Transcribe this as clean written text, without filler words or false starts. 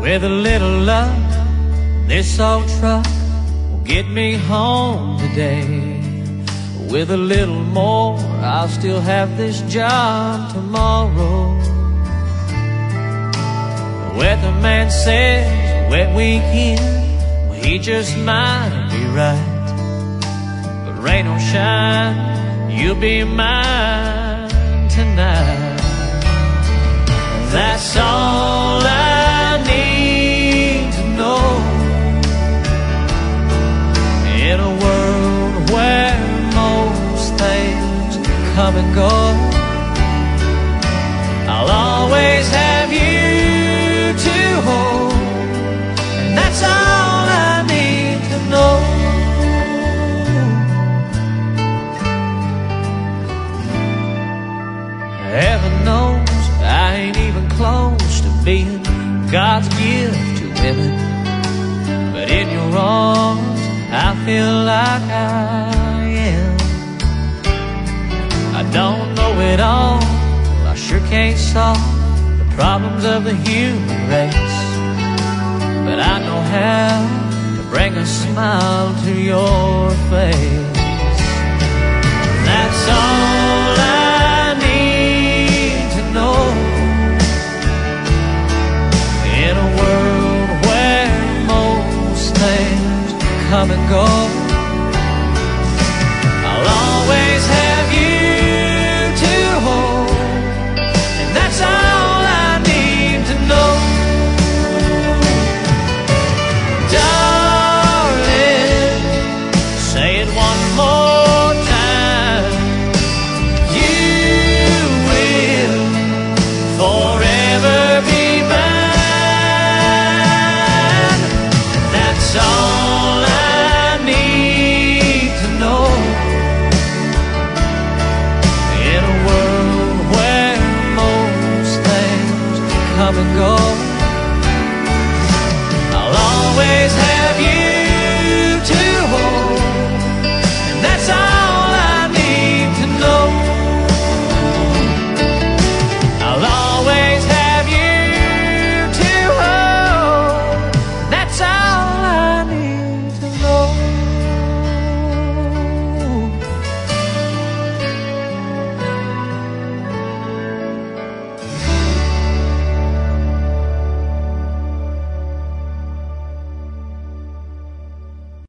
With a little luck, this old truck will get me home today. With a little more, I'll still have this job tomorrow. The weatherman says a wet weekend, well, he just might be right. But rain or shine, you'll be mine tonight. That's all I need to know. In a world where most things come and go, I'll always have you to hold. And that's all I need to know. Heaven knows I ain't even close to being God's gift to women, but in your arms I feel like I am. I don't know it all, I sure can't solve the problems of the human race, but I know how to bring a smile to your face. That's all I need to know. In a world where most things come and go,